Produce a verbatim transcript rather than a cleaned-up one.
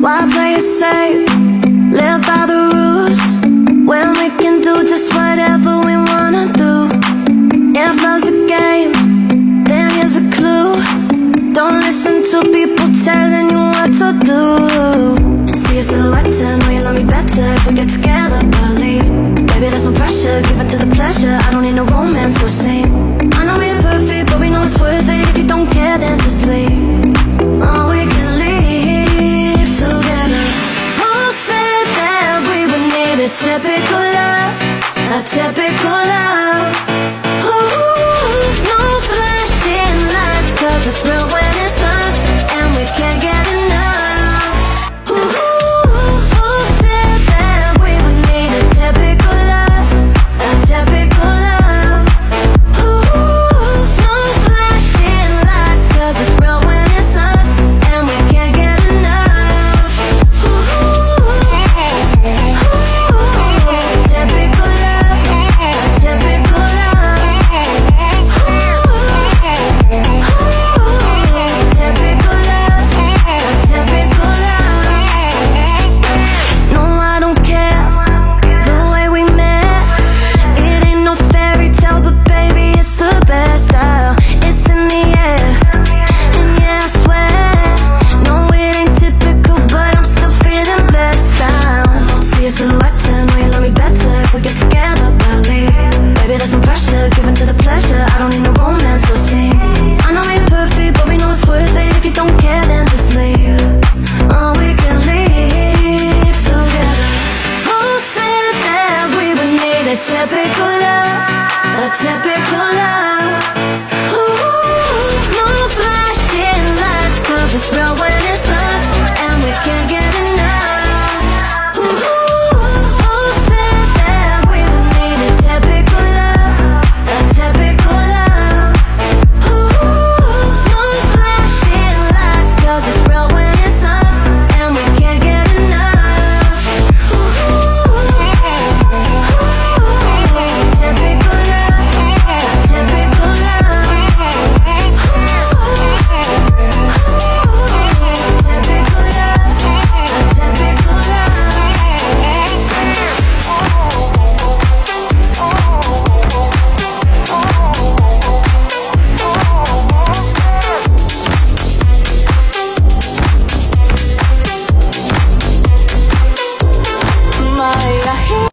Why play it safe? Live by the rules when we can do just whatever we wanna do. If love's a game, then here's a clue. Don't listen to people telling you what to do. See a silhouette and know you love me better if we get together, believe. Baby, there's no pressure, give in to the pleasure. I don't need no romance or scene. I know we ain't perfect, but we know it's worth it. If you don't care, then just leave. Oh, we can leave together. Who said that we would need a typical love? A typical love.